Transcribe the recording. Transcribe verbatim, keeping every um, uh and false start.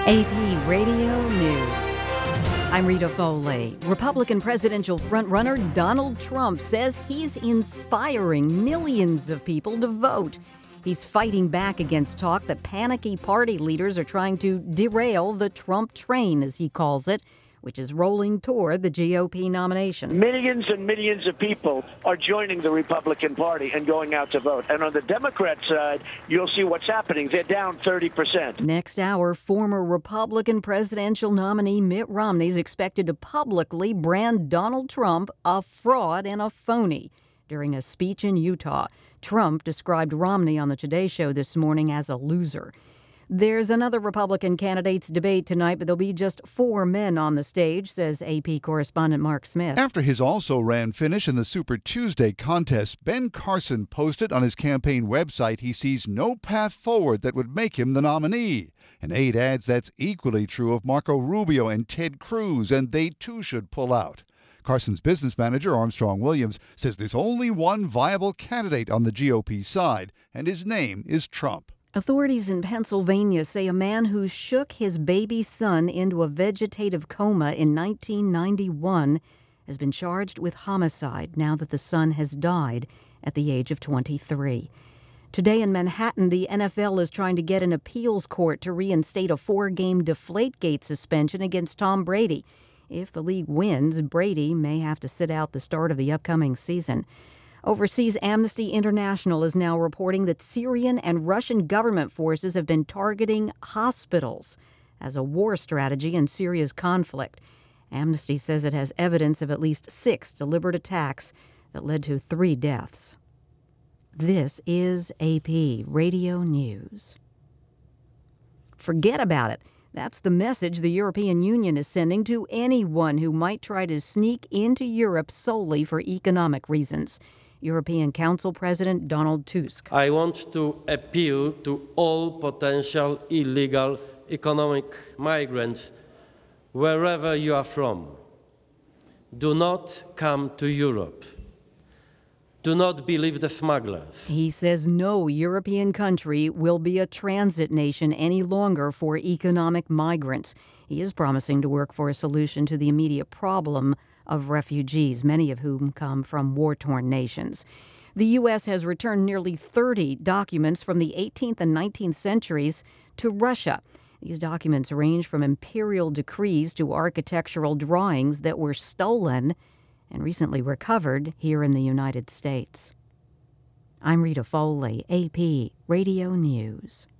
A P Radio News. I'm Rita Foley. Republican presidential frontrunner Donald Trump says he's inspiring millions of people to vote. He's fighting back against talk that panicky party leaders are trying to derail the Trump train, as he calls it, which is rolling toward the G O P nomination. Millions and millions of people are joining the Republican Party and going out to vote. And on the Democrat side, you'll see what's happening. They're down thirty percent. Next hour, former Republican presidential nominee Mitt Romney is expected to publicly brand Donald Trump a fraud and a phony. During a speech in Utah, Trump described Romney on the Today Show this morning as a loser. There's another Republican candidates debate tonight, but there'll be just four men on the stage, says A P correspondent Mark Smith. After his also-ran finish in the Super Tuesday contest, Ben Carson posted on his campaign website he sees no path forward that would make him the nominee. And Aide adds that's equally true of Marco Rubio and Ted Cruz, and they too should pull out. Carson's business manager, Armstrong Williams, says there's only one viable candidate on the G O P side, and his name is Trump. Authorities in Pennsylvania say a man who shook his baby son into a vegetative coma in nineteen ninety-one has been charged with homicide now that the son has died at the age of twenty-three. Today in Manhattan, the N F L is trying to get an appeals court to reinstate a four-game Deflategate suspension against Tom Brady. If the league wins, Brady may have to sit out the start of the upcoming season. Overseas, Amnesty International is now reporting that Syrian and Russian government forces have been targeting hospitals as a war strategy in Syria's conflict. Amnesty says it has evidence of at least six deliberate attacks that led to three deaths. This is A P Radio News. Forget about it. That's the message the European Union is sending to anyone who might try to sneak into Europe solely for economic reasons. European Council President Donald Tusk. I want to appeal to all potential illegal economic migrants, wherever you are from. Do not come to Europe. Do not believe the smugglers. He says no European country will be a transit nation any longer for economic migrants. He is promising to work for a solution to the immediate problem of refugees, many of whom come from war-torn nations. The U S has returned nearly thirty documents from the eighteenth and nineteenth centuries to Russia. These documents range from imperial decrees to architectural drawings that were stolen and recently recovered here in the United States. I'm Rita Foley, A P Radio News.